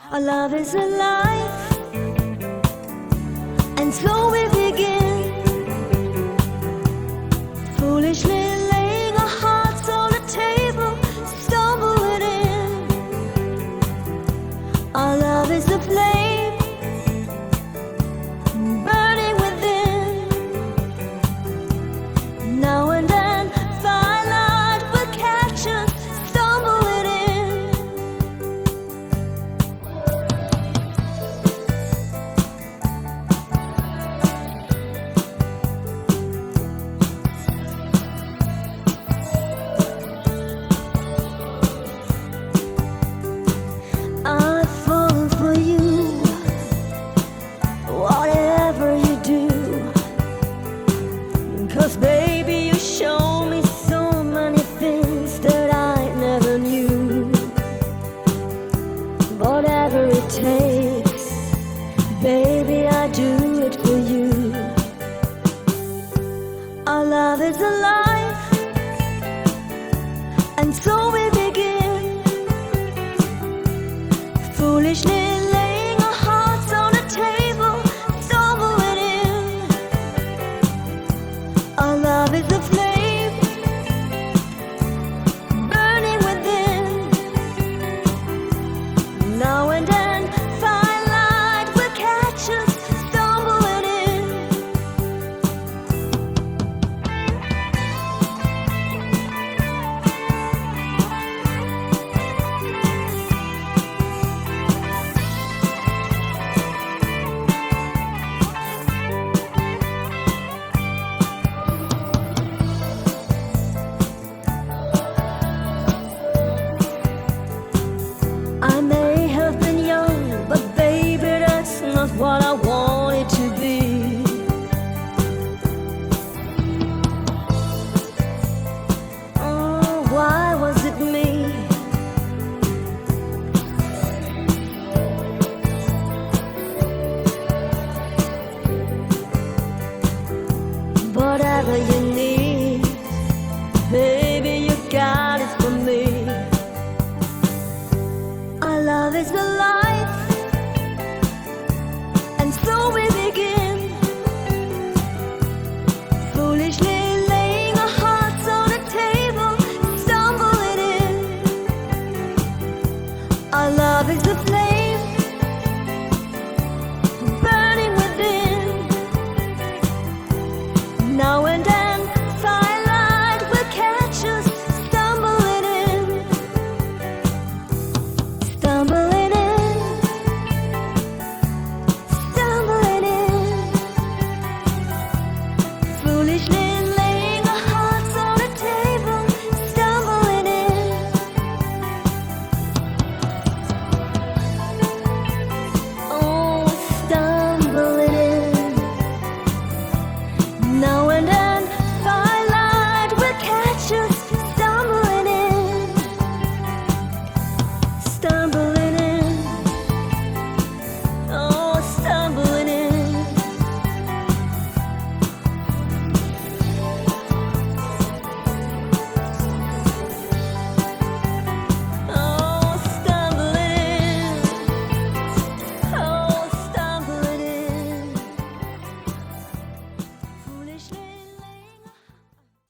Our love is alive, and so we begin, foolishly laying our hearts on the table, stumbling in. Our love is the flame burning within. Now and then firelight will catch us stumbling in. I've fallen for you, whatever you do, 'cause baby you show me so many things that I never knew. Whatever it takes, baby I do it for you. Our love is alive, and so we begin, foolishly